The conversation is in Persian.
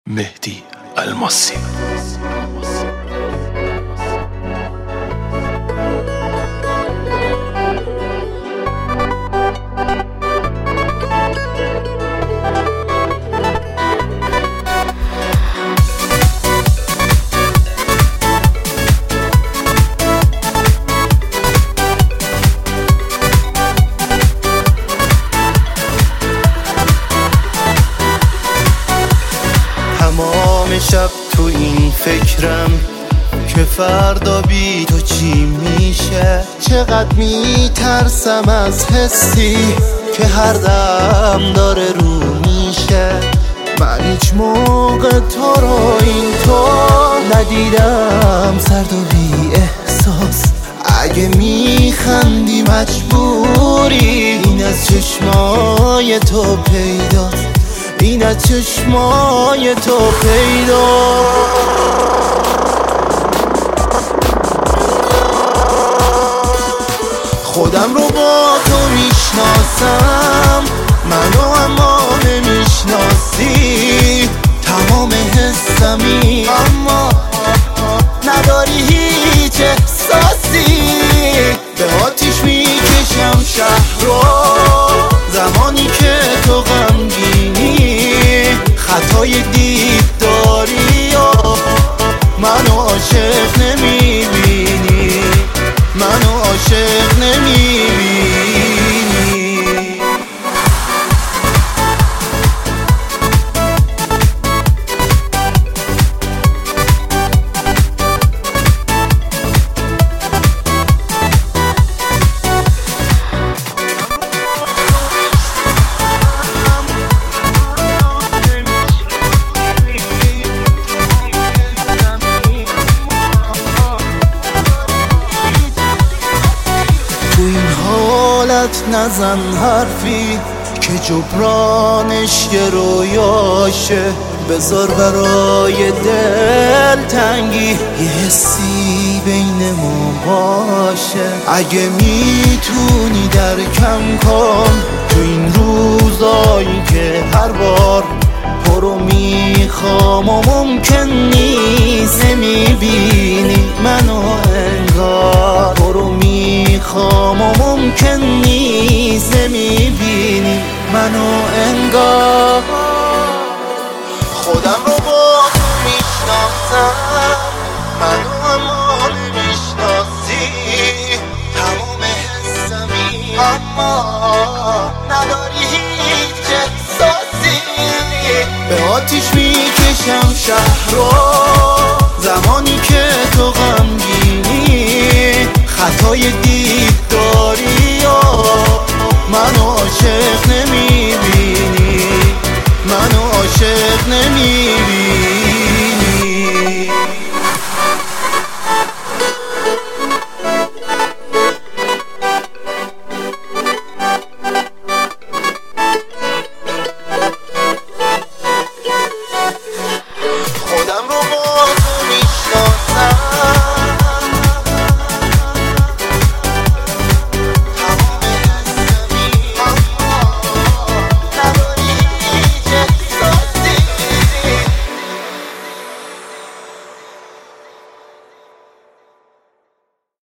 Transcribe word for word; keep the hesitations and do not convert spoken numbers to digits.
مهدی الماسی. تمام شب تو این فکرم که فردا بی تو چی میشه. چقدر میترسم از حسی که هر دم داره رو میشه. من هیچ موقع تو رو اینطور ندیدم، سرد و بی احساس. اگه میخندی مجبوری، این از چشمای تو پیداست، این از چشمای تو پیدا. خودم رو با تو میشناسم، منو اما نمیشناسی. تمام حسمی اما نداری هیچ احساسی. به آتیش میکشم شهر رو زمانی که تو غمگینی. خطای دید داری و منو عاشق نمیبینی، منو عاشق نمیبینی. نزن حرفی که جبرانش یه رویاشه. بذار برای دل تنگی یه حسی بین ما باشه. اگه میتونی درکم کن تو این روزایی که هر بار پرو میخوام و ممکن نیست نمیبینی منو انگار. پرو میخوام و ممکن نیست نمیبینی منو انگار. خودم رو با تو میشناسم، منو اما نمیشناسی. تمام حسمی اما نداری هیچ احساسی. به آتیش میکشم شهر رو زمانی که تو غمگینی. خطای دید داری